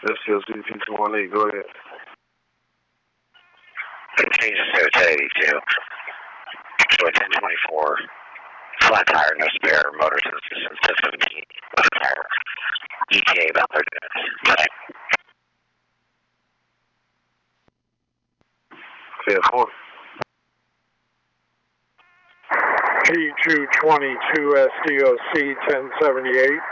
SCLC 2218, go ahead. Change to 1082. So 1024. Flat tire, no spare, motor system 17. Flat tire. ETA about 30 minutes. Fair 4. P222 SDOC 1078.